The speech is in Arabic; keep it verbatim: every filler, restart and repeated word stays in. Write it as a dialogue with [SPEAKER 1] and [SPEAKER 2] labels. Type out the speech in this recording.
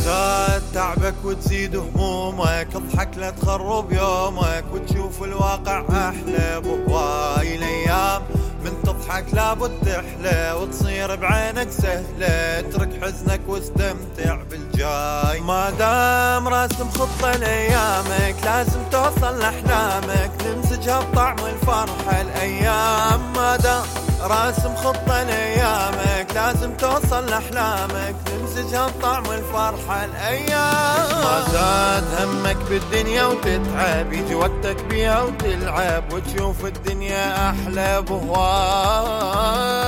[SPEAKER 1] زاد تعبك وتزيد همومك، اضحك لا تخرب يومك وتشوف الواقع أحلى. بهواي الأيام من تضحك لابد تحلى وتصير بعينك سهلة. اترك حزنك واستمتع بالجاي، ما دام راسم خطة لأيامك لازم توصل لأحلامك نمسجها بطعم الفرحة الأيام. ما دام راسم خطة لأيامك لازم توصل لأحلامك نمسجها بطعم الفرحة الأيام. ما زاد همك بالدنيا وتتعب يجي وقتك بيها وتلعب وتشوف الدنيا أحلى. بهواي